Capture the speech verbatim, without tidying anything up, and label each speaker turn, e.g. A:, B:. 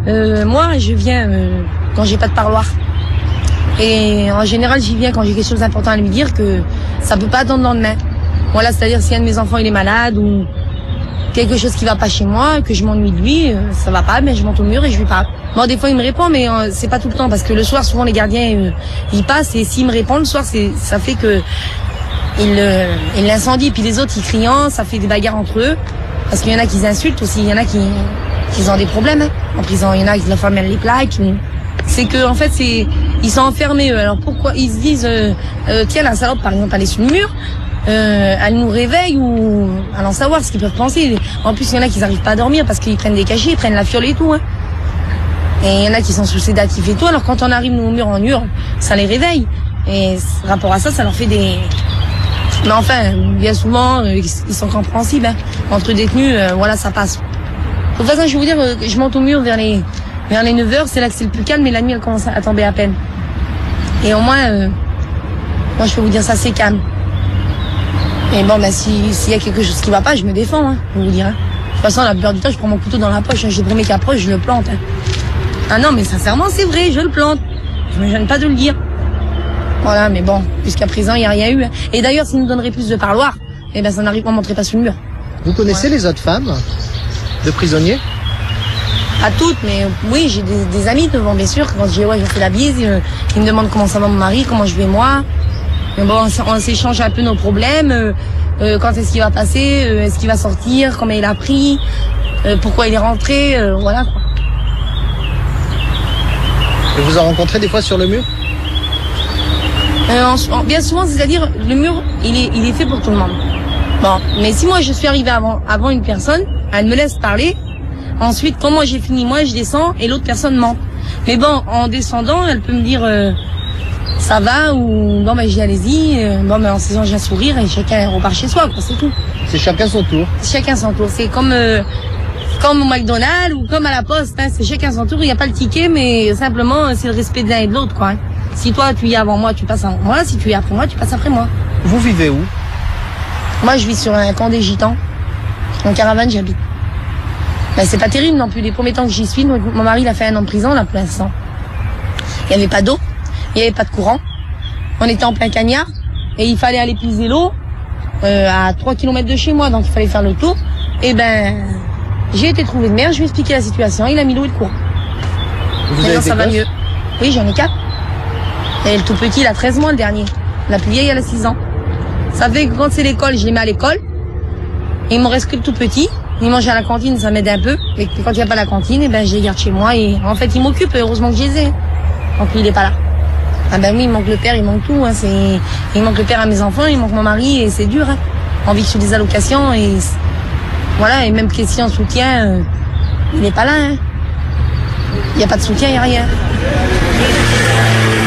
A: euh, moi, je viens euh, quand j'ai pas de parloir. Et en général, j'y viens quand j'ai quelque chose d'important à lui dire que ça peut pas attendre le lendemain. Voilà, c'est-à-dire si un de mes enfants il est malade ou quelque chose qui va pas chez moi, que je m'ennuie de lui, euh, ça va pas, mais je monte au mur et je lui parle. Bon, des fois il me répond, mais euh, c'est pas tout le temps parce que le soir, souvent les gardiens euh, ils passent et s'il me répond le soir, c'est ça fait que il euh, il l'incendie, puis les autres ils crient, ça fait des bagarres entre eux parce qu'il y en a qui insultent aussi, il y en a qui qui ont des problèmes hein. En prison, il y en a qui la femme elle les plaque. C'est que en fait c'est ils sont enfermés eux. Alors pourquoi ils se disent euh, euh, tiens la salope par exemple elle est sur le mur. Euh, elle nous réveille ou allons savoir ce qu'ils peuvent penser. En plus, il y en a qui n'arrivent pas à dormir parce qu'ils prennent des cachets, ils prennent la fiole et tout. Hein. Et il y en a qui sont sous sédatifs et tout. Alors quand on arrive nous au mur en hurle, ça les réveille. Et rapport à ça, ça leur fait des. Mais enfin, bien souvent, euh, ils sont compréhensibles. Hein. Entre détenus, euh, voilà, ça passe. De toute façon, je vais vous dire, euh, je monte au mur vers les vers les neuf heures, c'est là que c'est le plus calme, mais la nuit elle commence à tomber à peine. Et au moins, euh, moi je peux vous dire ça, c'est calme. Et bon, bah, si, s'il y a quelque chose qui va pas, je me défends, hein, je vais vous dire. Hein. De toute façon, la plupart du temps, je prends mon couteau dans la poche, hein, j'ai le premier qui approche, je le plante. Hein. Ah non, mais sincèrement, c'est vrai, je le plante. Je me gêne pas de le dire. Voilà, mais bon, jusqu'à présent, il n'y a rien eu. Hein. Et d'ailleurs, s'ils nous donneraient plus de parloir, eh ben, ça n'arrive pas, on montrerait pas sur le mur.
B: Vous connaissez ouais. les autres femmes de prisonniers?
A: Pas toutes, mais oui, j'ai des, des amis devant, bien sûr. Quand j'ai ouais, je fais la bise, ils, ils me demandent comment ça va mon mari, comment je vais moi. Mais bon, on s'échange un peu nos problèmes. Euh, euh, quand est-ce qu'il va passer, euh, est-ce qu'il va sortir, combien il a pris, euh, pourquoi il est rentré, euh, voilà quoi.
B: Et vous en rencontrez des fois sur le mur?
A: euh, en, en, Bien souvent, c'est-à-dire le mur, il est, il est fait pour tout le monde. Bon, mais si moi je suis arrivée avant, avant une personne, elle me laisse parler. Ensuite, quand moi j'ai fini, moi je descends et l'autre personne ment. Mais bon, en descendant, elle peut me dire. Euh, ça va ou bon ben j'y allez-y, bon ben en saison j'ai un sourire et chacun repart chez soi quoi, c'est tout.
B: C'est chacun son tour.
A: Chacun son tour, c'est comme euh, comme au McDonald's ou comme à la poste, hein, c'est chacun son tour, il n'y a pas le ticket mais simplement c'est le respect de l'un et de l'autre quoi. Hein. Si toi tu y es avant moi, tu passes avant moi, si tu y es après moi, tu passes après moi.
B: Vous vivez où?
A: Moi je vis sur un camp des gitans, en caravane j'habite. Ben c'est pas terrible non plus, les premiers temps que j'y suis, mon mari il a fait un an de prison là pour l'instant. Il n'y avait pas d'eau. Il n'y avait pas de courant. On était en plein cagnard. Et il fallait aller puiser l'eau euh, à trois kilomètres de chez moi. Donc il fallait faire le tour. Et ben, j'ai été trouvé de mer. Je lui ai expliqué la situation. Il a mis l'eau et le courant.
B: Vous
A: Maintenant,
B: avez
A: ça va mieux. Oui, j'en ai quatre. Et le tout petit, il a treize mois le dernier. La plus vieille, elle a six ans. Ça fait que quand c'est l'école, je les mets à l'école. Et il me reste que le tout petit. Il mange à la cantine, ça m'aide un peu. Et quand il n'y a pas la cantine, et ben, je les garde chez moi. Et en fait, il m'occupe. Heureusement que je les ai. Donc lui, il n'est pas là. Ah ben oui, il manque le père, il manque tout. Hein, c'est... Il manque le père à mes enfants, il manque mon mari et c'est dur. Hein. On vit sur des allocations et voilà, et même question de soutien, euh, il n'est pas là. Hein. Il n'y a pas de soutien, il n'y a rien.